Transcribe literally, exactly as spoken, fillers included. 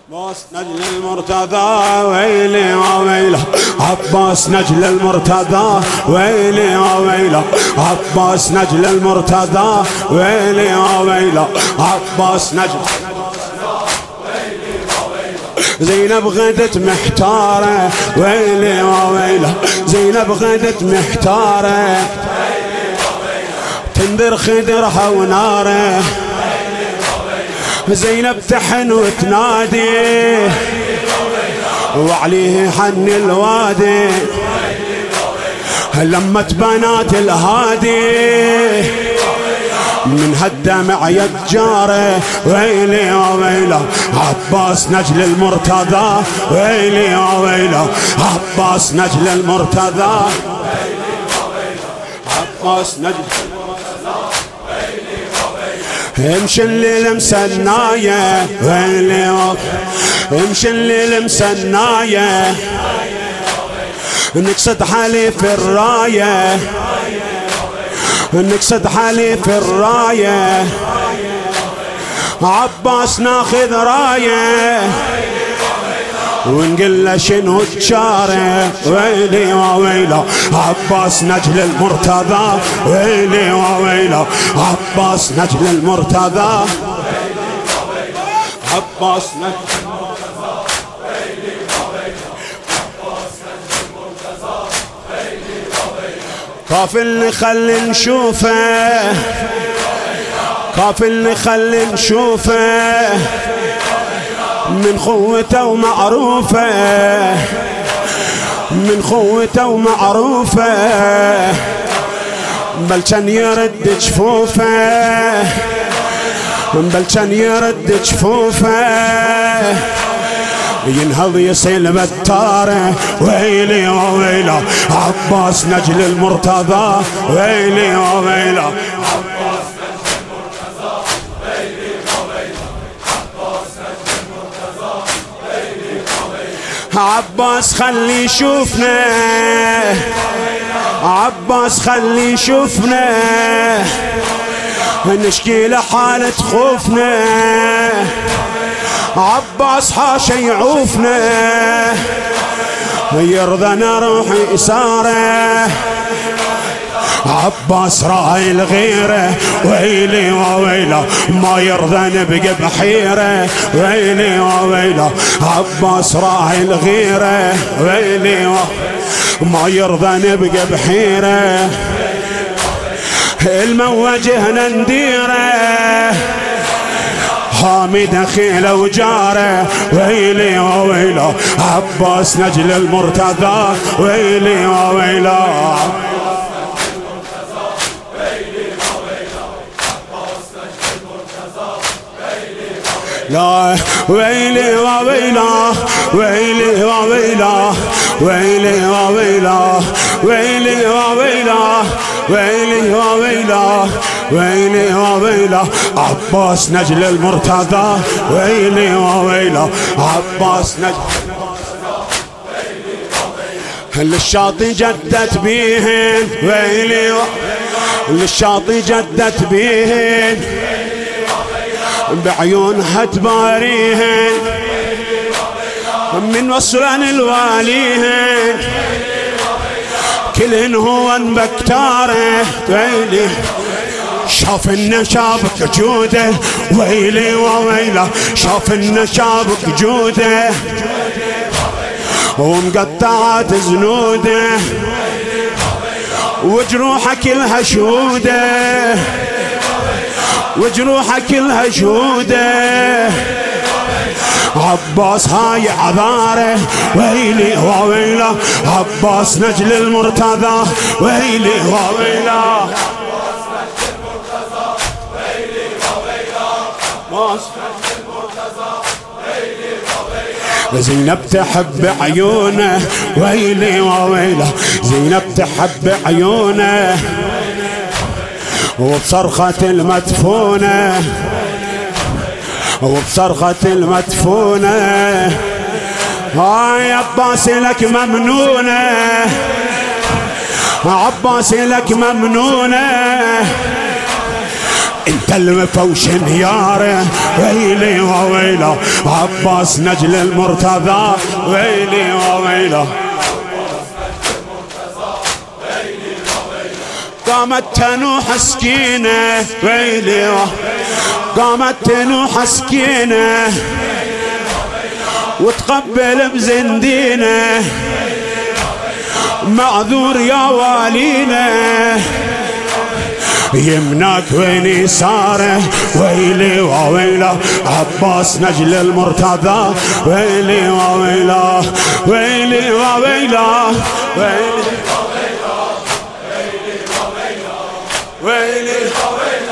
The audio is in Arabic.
عباس نجل المرتضى ويلي وويله، عباس نجل المرتضى ويلي وويله، عباس نجل المرتضى ويلي وويله، عباس نجل. زينب غدت محتارة ويلي وويله، زينب غدت محتارة تنذر خدرها وناره، زينب تحن وتنادي وعليه حن الوادي، لمت بنات الهادي من هالدمع يتجاره ويلي وويله، عباس نجل المرتضى ويلي وويله، عباس نجل المرتضى، عباس نجل. امشي الليل مسناية ويلي، امشي الليل مسناية، نكسد حليف الراية، نكسد حليف الراية، عباس ناخذ راية ونقول له شنو تشاره ويلي وويله، عباس نجل المرتضى ويلي وويله، عباس نجل المرتضى، عباس نجل المرتضى ويلي وويله، عباس نجل المرتضى ويلي وويله. كاف اللي خلي نشوفه، كاف اللي خلي نشوفه من خوته ومعروفه، من خوته ومعروفه، بل كان يرد جفوفه، بل كان يرد جفوفه، ينهض يصيل بتاره ويلي وويله، عباس نجل المرتضى ويلي وويله، عباس نجل المرتضى ويلي وويله، عباس نجل المرتضى ويلي وويله. عباس خلي يشوفنا، عباس خلي يشوفنا، نشكي له حالة خوفنا، عباس حاشا يعوفنا، يرضى نروح إساره، عباس راعي الغيرة ويلي وويله، ما يرضى نبقى بحيرة ويلي وويله، عباس راعي الغيرة ويلي وويله، ما يرضى نبقى بحيرة، الموجهنا نديره، حامد خيله وجاره ويلي وويله، عباس نجل المرتضى ويلي وويله، لا ويلي وويله، ويلي وويله، ويلي وويله، ويلي وويله، ويلي وويله، ويلي وويله، عباس نجل المرتضى ويلي وويله، عباس نجل للشاطئ جدت بيهن ويلي و... للشاطئ جدت بيهن بعيونها تباريهن من وصلن الواليهن كلهن هو بكتاره ويلي، شاف النشابك جوده ويلي وويله، شاف النشابك جوده ومقطعات زنوده وجروحه كلها شوده، وجروحه كلها شوده، عباس هاي عذاره ويلي وويله، عباس نجل المرتضى ويلي وويله، عباس نجل المرتضى ويلي وويله، عباس نجل المرتضى ويلي وويله. زينب تحب عيونه ويلي وويله، زينب تحب عيونه وبصرخة المدفونة، وبصرخة المدفونة، هاي عباس لك ممنونة، عباس لك ممنونة، انت المفوش انهياره ويلي وويله عباس نجل المرتضى ويلي وويله قامت تنوح سكينة ويلي قامت تنوح سكينة وتقبل بزندينة معذور يا والينا يمناك وين يساره ويلي وويله عباس نجل المرتضى ويلي وويله ويلي وويله ويلي ويلي